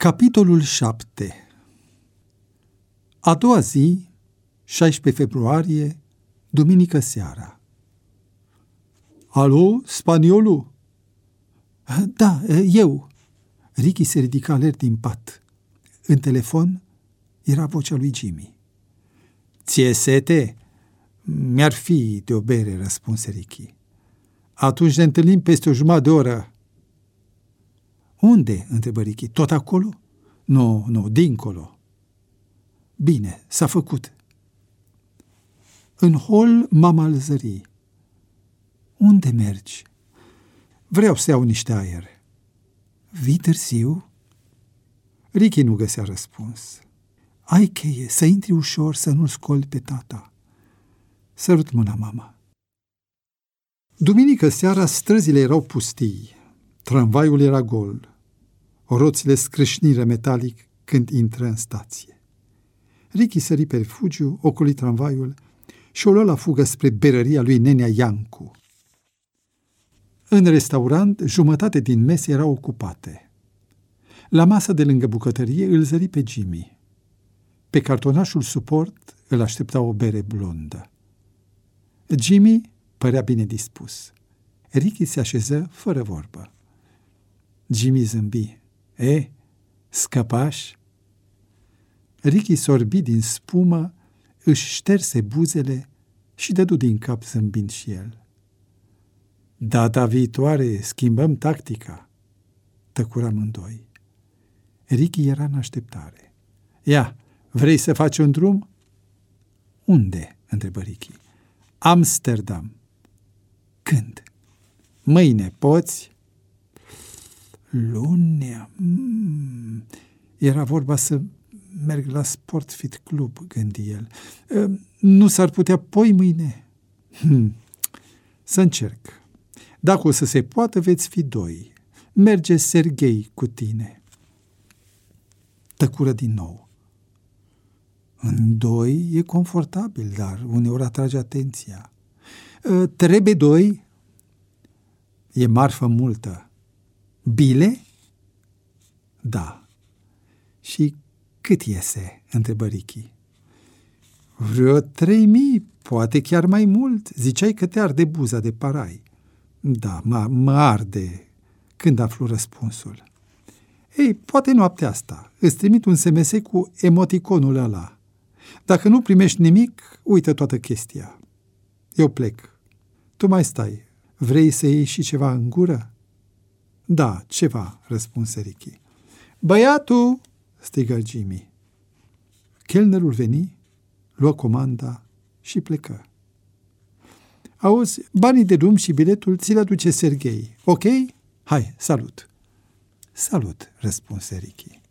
Capitolul 7. A doua zi, 16 februarie, duminică seara. Alo, spaniolul? Da, eu. Ricky se ridica alert din pat. În telefon era vocea lui Jimmy. Ție sete? Mi-ar fi de o bere, răspunse Ricky. Atunci ne întâlnim peste o jumătate de oră. Unde? Întrebă Ricky. Tot acolo? Nu, dincolo. Bine, s-a făcut. În hol mama îl zări. Unde mergi? Vreau să iau niște aer. Vii târziu? Ricky nu găsea răspuns. Ai cheie, să intri ușor, să nu-l scoli pe tata. Sărut mâna mama. Duminică seara străzile erau pustii. Tramvaiul era gol. Roțile scrâșniră metalic când intră în stație. Ricky sări pe refugiu, ocoli tramvaiul și o luă la fugă spre berăria lui Nenea Iancu. În restaurant, jumătate din mese erau ocupate. La masa de lângă bucătărie îl zări pe Jimmy. Pe cartonașul suport îl aștepta o bere blondă. Jimmy părea bine dispus. Ricky se așeză fără vorbă. Jimmy zâmbi. Scăpași? Ricky sorbi din spumă, își șterse buzele și dădu din cap zâmbind și el. Data viitoare schimbăm tactica. Tăcură amândoi. Ricky era în așteptare. Ia, vrei să faci un drum? Unde? Întrebă Ricky. Amsterdam. Când? Mâine, poți? Lunea. Era vorba să merg la Sport Fit Club, gândi el. Nu s-ar putea poi mâine? Să încerc. Dacă o să se poată, veți fi doi. Merge Serghei cu tine. Tăcură din nou. În doi e confortabil, dar uneori atrage atenția. Trebuie doi? E marfă multă. Bile? Da. Și cât iese? Întrebă Ricky. Vreo 3.000, poate chiar mai mult. Ziceai că te arde buza de parai. Da, mă arde. Când aflu răspunsul? Ei, poate noaptea asta. Îți trimit un SMS cu emoticonul ăla. Dacă nu primești nimic, uită toată chestia. Eu plec. Tu mai stai. Vrei să iei și ceva în gură? Da, ceva, răspunse Ricky. Băiatul, strigă Jimmy. Chelnerul veni, luă comanda și plecă. Auzi, banii de drum și biletul ți le aduce Serghei, ok? Hai, salut. Salut, răspunse Ricky.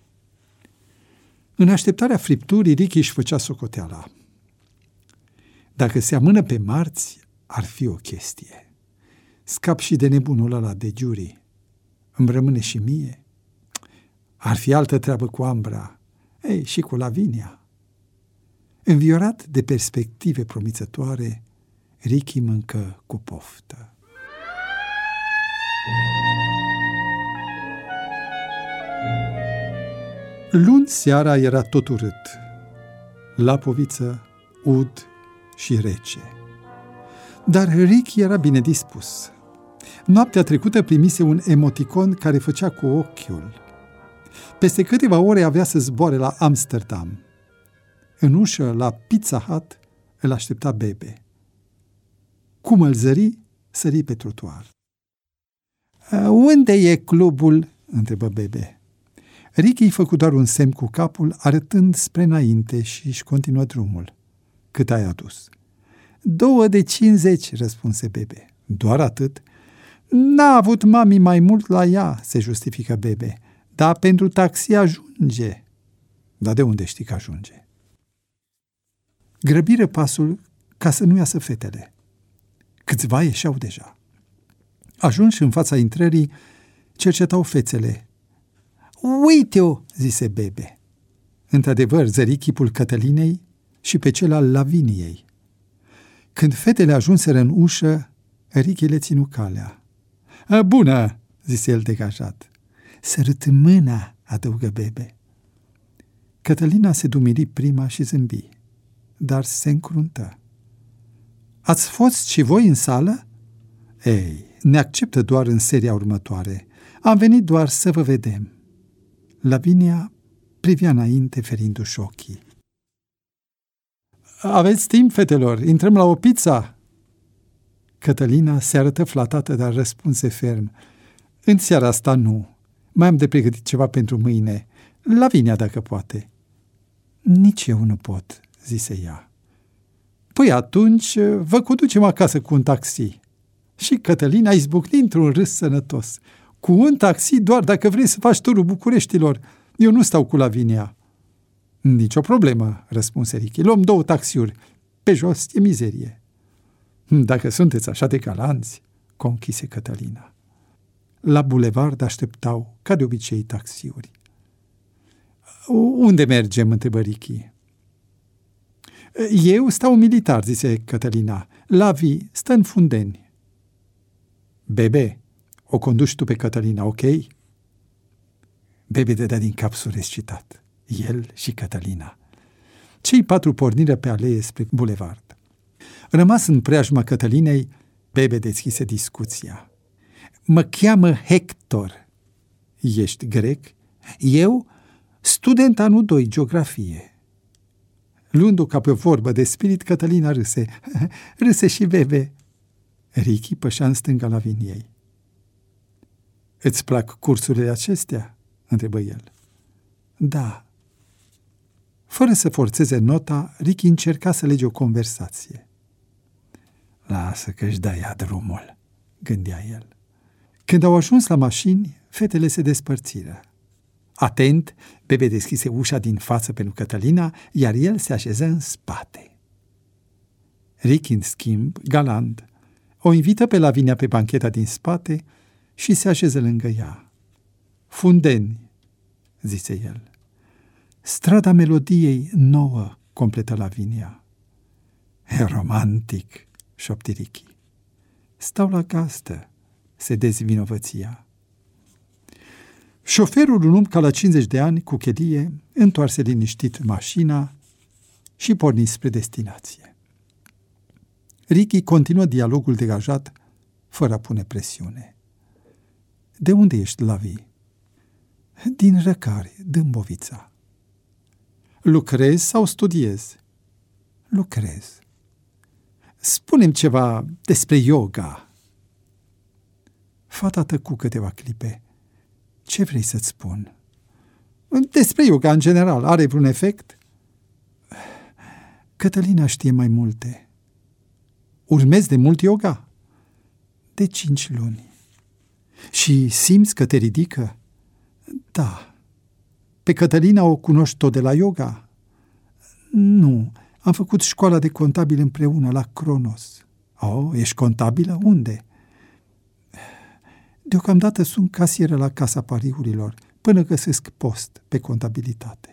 În așteptarea fripturii, Ricky își făcea socoteala. Dacă se amână pe marți, ar fi o chestie. Scap și de nebunul ăla de Giuri. Îmi rămâne și mie. Ar fi altă treabă cu Ambra. Ei, și cu Lavinia. Înviorat de perspective promițătoare, Ricky mâncă cu poftă. Luni seara era tot urât. Lapoviță, ud și rece. Dar Ricky era bine dispus. Noaptea trecută primise un emoticon care făcea cu ochiul. Peste câteva ore avea să zboare la Amsterdam. În ușă, la Pizza Hut, îl aștepta Bebe. Cum îl zări, sări pe trotuar. Unde e clubul? Întrebă Bebe. Ricky îi făcu doar un semn cu capul, arătând spre înainte și își continuă drumul. Cât ai adus? 2,50, răspunse Bebe. Doar atât? N-a avut mami mai mult la ea, se justifică Bebe. Dar pentru taxi ajunge. Dar de unde știi că ajunge? Grăbiră pasul ca să nu iasă fetele. Câțiva ieșeau deja. Ajunși în fața intrării, cercetau fețele. Uite-o, zise Bebe. Într-adevăr, zări chipul Cătălinei și pe cel al Laviniei. Când fetele ajunseră în ușă, Ricky le ținu calea. Bună, zise el degajat. Sărut mâna, adăugă Bebe. Cătălina se dumiri prima și zâmbi, dar se încruntă. Ați fost și voi în sală? Ei, ne acceptă doar în seria următoare. Am venit doar să vă vedem. Lavinia privea înainte, ferindu-și ochii. Aveți timp, fetelor? Intrăm la o pizza? Cătălina se arătă flatată, dar răspunse ferm. În seara asta nu. Mai am de pregătit ceva pentru mâine. Lavinia, dacă poate. Nici eu nu pot, zise ea. Păi atunci vă conducem acasă cu un taxi. Și Cătălina izbucni într-un râs sănătos. Cu un taxi doar dacă vrei să faci turul Bucureștilor. Eu nu stau cu Lavinia. Nici o problemă, răspunse Ricky. Luăm 2 taxiuri. Pe jos e mizerie. Dacă sunteți așa de galanți, conchise Cătălina. La bulevard așteptau, ca de obicei, taxiuri. Unde mergem? Întrebă Ricky. Eu stau militar, zise Cătălina. Lavi stă în Fundeni. Bebe, o conduci tu pe Cătălina, ok? Bebe dădea din cap surescitat. El și Cătălina. Cei 4 porniră pe alee spre bulevard. Rămas în preajma Cătălinei, Bebe deschise discuția. Mă cheamă Hector. Ești grec? Eu, student anul 2, geografie. Luându-o ca pe o vorbă de spirit, Cătălina râse. Râse și Bebe. Ricky pășea în stânga Laviniei. Îți plac cursurile acestea? Întrebă el. Da. Fără să forțeze nota, Ricky încerca să lege o conversație. Lasă că-și dă ea drumul, gândea el. Când au ajuns la mașini, fetele se despărțiră. Atent, Bebe deschise ușa din față pentru Cătălina, iar el se așeză în spate. Ricky, în schimb, galant, o invită pe Lavinia pe bancheta din spate și se așeză lângă ea. Fundeni, zise el. Strada melodiei nouă, completă Lavinia. E romantic, șopti Ricky. Stau la gazdă, se dezvinovăția. Șoferul, un om ca la 50 de ani, cu chelie, întoarse liniștit mașina și porni spre destinație. Ricky continuă dialogul degajat, fără a pune presiune. De unde ești, Lavi? Din Răcari, Dâmbovița. Lucrezi sau studiezi? Lucrez. Spune-mi ceva despre yoga. Fata tăcu câteva clipe. Ce vrei să-ți spun? Despre yoga, în general. Are vreun efect? Cătălina știe mai multe. Urmezi de mult yoga? De 5 luni. Și simți că te ridică? Da. Pe Cătălina o cunoști tot de la yoga? Nu. Am făcut școala de contabil împreună la Cronos. Oh, ești contabilă? Unde? Deocamdată sunt casieră la Casa Pariurilor, până găsesc post pe contabilitate.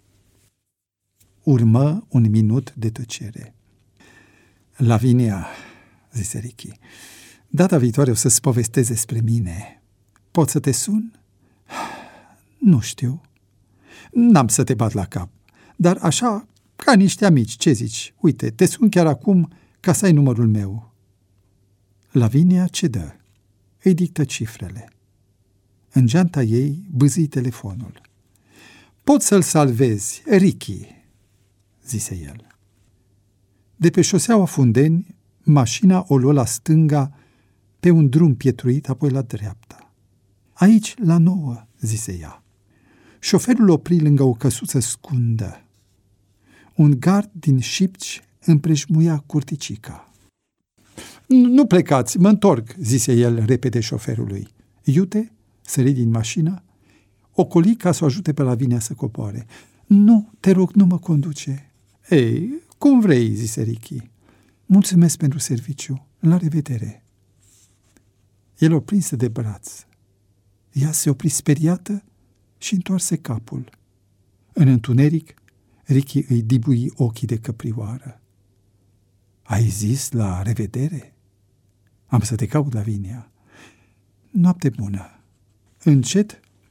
Urmă un minut de tăcere. Lavinia, zise Ricky, data viitoare o să-ți povestesc despre mine. Pot să te sun? Nu știu. N-am să te bat la cap, dar așa, ca niște amici, ce zici? Uite, te sun chiar acum ca să ai numărul meu. Lavinia cedă. Îi dictă cifrele. În geanta ei bâzâi telefonul. Pot să-l salvezi, Ricky, zise el. De pe șoseaua Fundeni, mașina o luă la stânga pe un drum pietruit, apoi la dreapta. Aici, la 9, zise ea. Șoferul opri lângă o căsuță scundă. Un gard din Șipci împrejmuia curticica. Nu plecați, mă întorc, zise el repede șoferului. Iute, sări din mașină, ocoli ca să o ajute pe Lavinia să coboare. Nu, te rog, nu mă conduce. Ei, cum vrei, zise Ricky. Mulțumesc pentru serviciu, la revedere. El o prinse de braț. Ea se opri speriată și întoarse capul. În întuneric, Ricky îi dibui ochii de căprioară. Ai zis la revedere? Am să te caut, Lavinia. Noapte bună. Încet,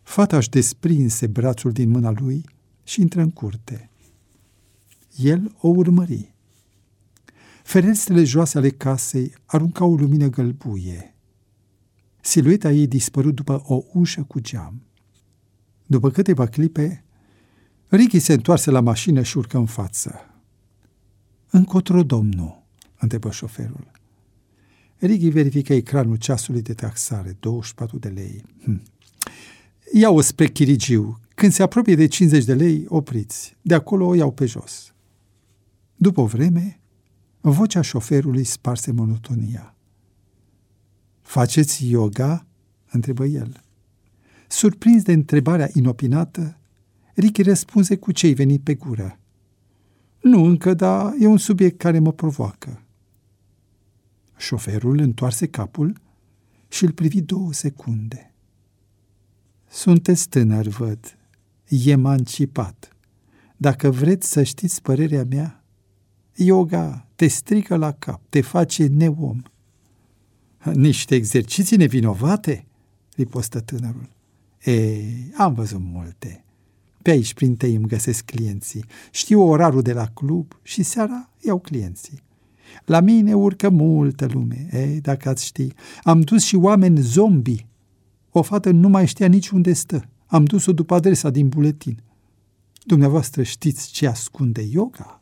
Fata își desprinse brațul din mâna lui și intră în curte. El o urmări. Ferestrele joase ale casei aruncau o lumină gălbuie. Silueta ei dispărut după o ușă cu geam. După câteva clipe, Ricky se întoarse la mașină și urcă în față. "Încotro, domnul?" întrebă șoferul. Ricky verifică ecranul ceasului de taxare, 24 de lei. "Iau-o spre Chirigiu. Când se apropie de 50 de lei, opriți. De acolo o iau pe jos." După o vreme, vocea șoferului sparse monotonia. "Faceți yoga?" întrebă el. Surprins de întrebarea inopinată, Ricky răspunse cu ce-i venit pe gură. "Nu încă, dar e un subiect care mă provoacă." Șoferul întoarse capul și îl privi 2 secunde. "Sunteți tânăr, văd, emancipat. Dacă vreți să știți părerea mea, yoga te strică la cap, te face neom." "Niște exerciții nevinovate?" ripostă tânărul. Am văzut multe. Pe aici, prin tei, îmi găsesc clienții. Știu orarul de la club și seara iau clienții. La mine urcă multă lume. Dacă ați ști, am dus și oameni zombi. O fată nu mai știa nici unde stă. Am dus-o după adresa din buletin. Dumneavoastră știți ce ascunde yoga?"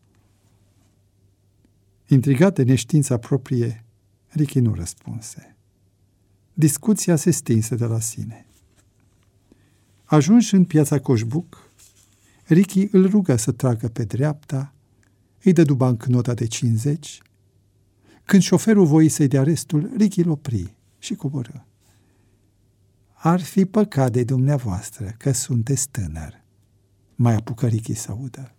Intrigat de neștiința proprie, Ricky nu răspunse. Discuția se stinse de la sine. Ajunși în piața Coșbuc, Ricky îl rugă să tragă pe dreapta, îi dădu bancnota de 50. Când șoferul voi să-i dea restul, Ricky îl opri și coboră. "Ar fi păcat de dumneavoastră că sunteți tânăr," mai apucă Ricky să audă.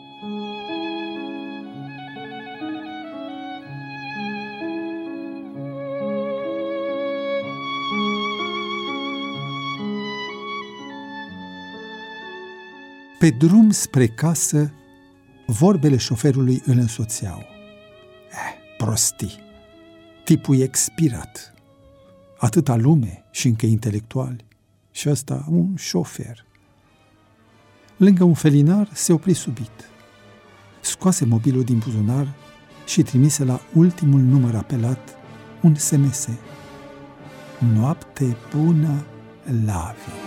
Pe drum spre casă, vorbele șoferului îl însoțeau. Prostii! Tipul e expirat. Atâta lume și încă intelectuali. Și ăsta un șofer. Lângă un felinar se opri subit. Scoase mobilul din buzunar și trimise la ultimul număr apelat un SMS. "Noapte bună, Lavi."